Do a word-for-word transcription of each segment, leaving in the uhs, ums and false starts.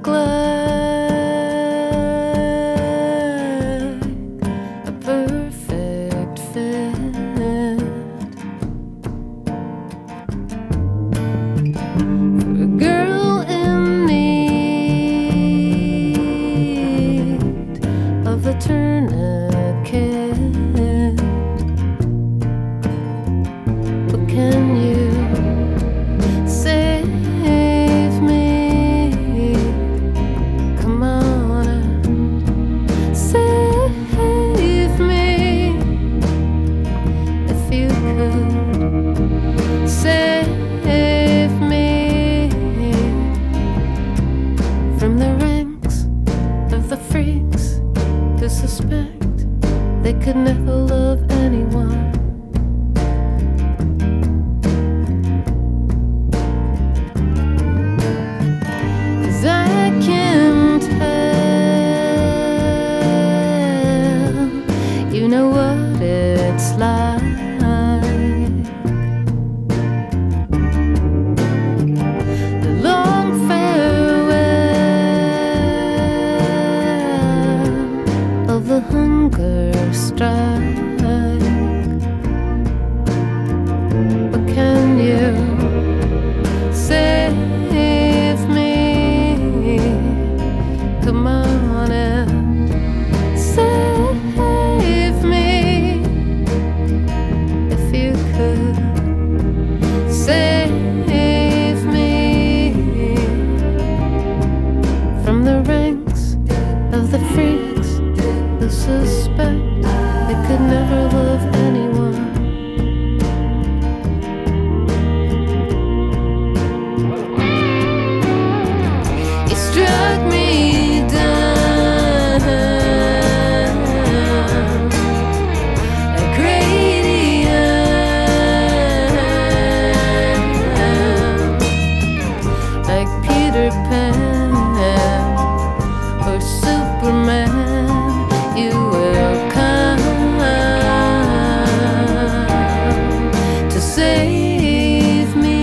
look like a perfect fit. For a girl in need of a tourniquet. But can you save me? Come on and save me. If you could save me from the ranks of the freaks who suspect they could never love anyone. 'Cause I can tell you know what it's like. The long farewell of the hunger strike. But can you save me? Come on and save me. If you could save me from the ranks of the freaks who suspect they could never love anyone. You struck me down like radium, like Peter Pan or Superman. You will come to save me.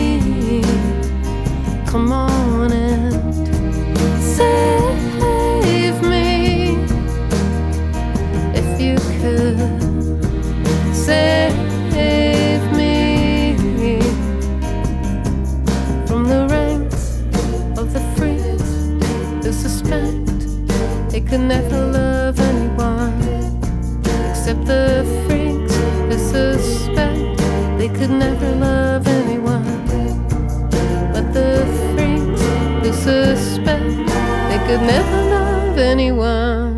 Come on and save me. If you could save me from the ranks of the freaks who suspect they could never love anyone, except the freaks who suspect they could never love anyone. But the freaks who suspect they could never love anyone.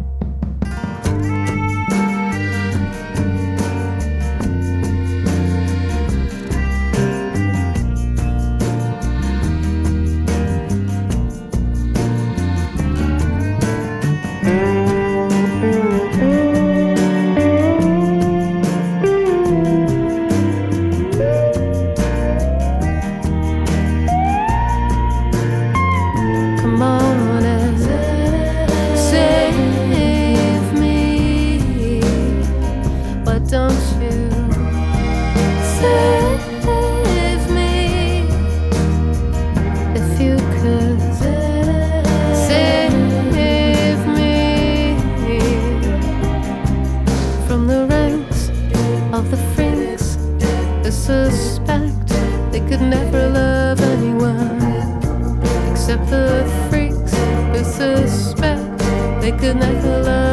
Come on and save me. Why don't you save me? If you could save me from the ranks of the freaks who suspect they could never love anyone, except the freaks who suspect they could never love